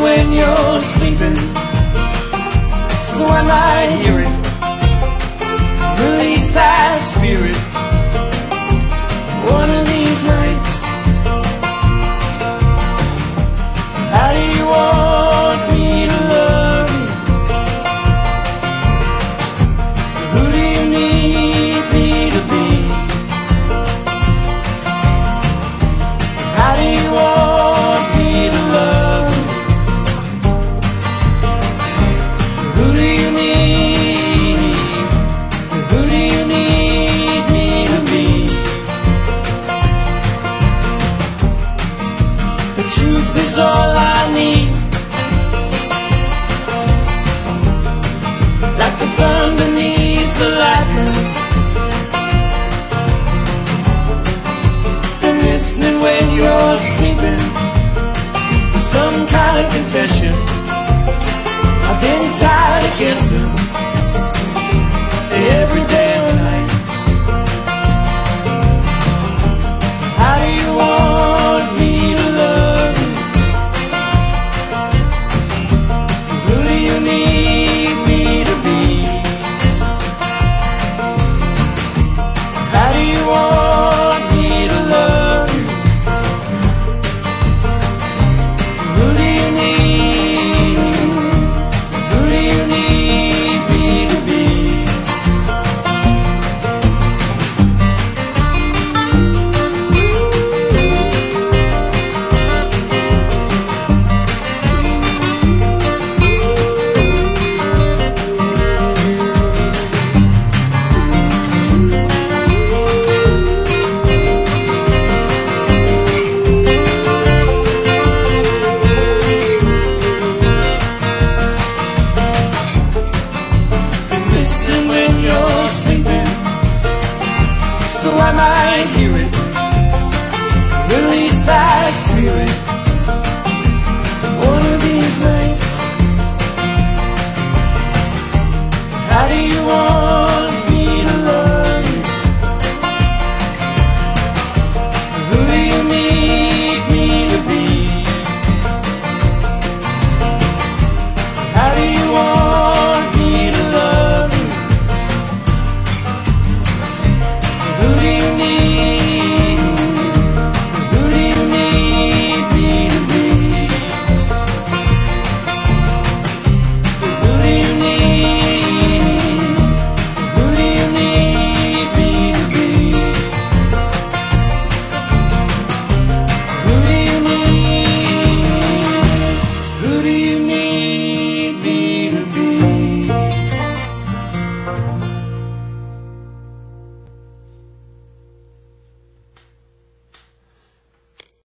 when you're sleeping, so I might hear it. Release that spirit one of these nights. How do you want me to love you? Who do you need me to be? How do you want me to love you? Who do you need? Who do you need me to be? The truth is all I need. Like the thunder needs the lightning, and listening when you're sleeping, some kind of confession. I'm getting tired of guessing every day and night. How do you want me to love you? Who do you need me to be? How do you want me to love you? Who do you need? Who do you need me to be? Listen when you're sleeping, so I might hear it.